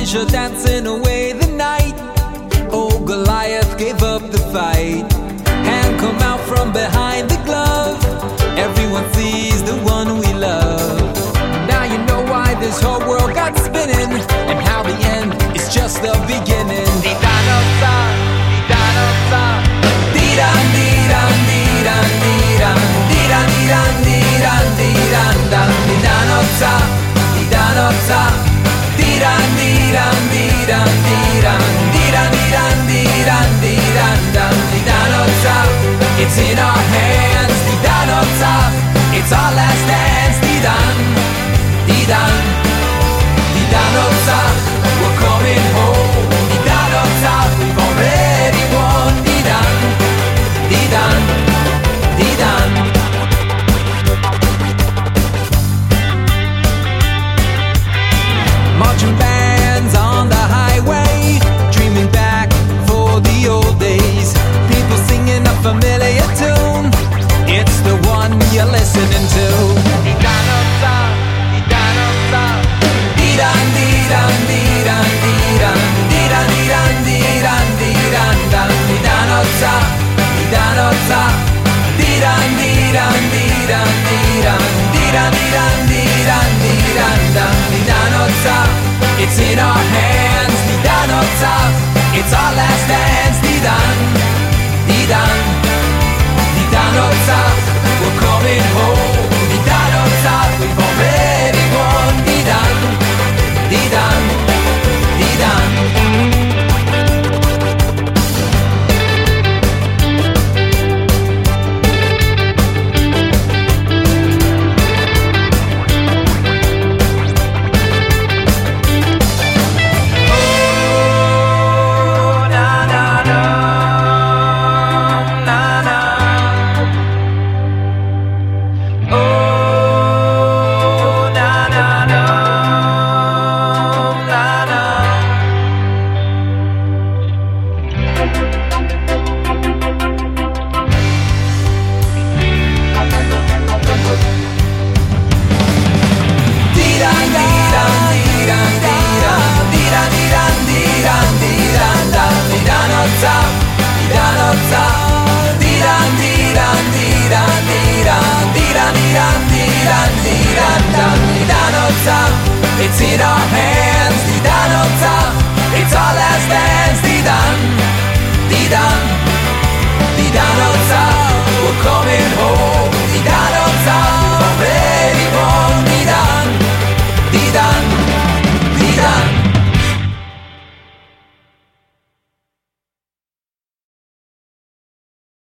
Elisha dancing away the night. Oh, Goliath gave up the fight. Hand come out from behind the glove. Everyone sees the one we love. Now you know why this whole world got spinning, and how the end is just the beginning. Di-da-no-sa, di-da-no-sa, di-dan, di-dan, di-dan, di-dan, di-dan, di-dan, di-dan, di-dan, dan, di-da-no-sa, di-da-no-sa, di-dan, di-dan, di-dan, di-dan, di-dan, di-dan, di-dan, di-dan, dan, di-da-no-sa. It's in our hands, di-da-no-sa. It's our last dance, di-dan, di-dan, di-da-no-sa. We're coming home, di-da-no-sa. We've already won, di-dan, di-dan, di-dan. Marching bands on the highway, dreaming back for the old days. People singing a familiar tune. It's the one you're listening to. Di-da-no-sa, di-da-no-sa, di-dan, di-dan, di-dan, di-dan, di-dan, di-dan, di-dan, di-dan, dan, di-da-no-sa, di-da-no-sa, di-dan, di-dan, di-dan, di-dan, di-dan, di-dan, di-dan, di-dan, dan, di-da-no-sa. It's in our hands, di-da-no-sa. It's our last dance, di-dan, di-dan, di-da-no-sa. We're coming home, di-da-no-sa. We've already won, di-dan, di-dan, di-dan. It's in our hands, di-da-no-sa. It's our last dance, di-dan, di-dan.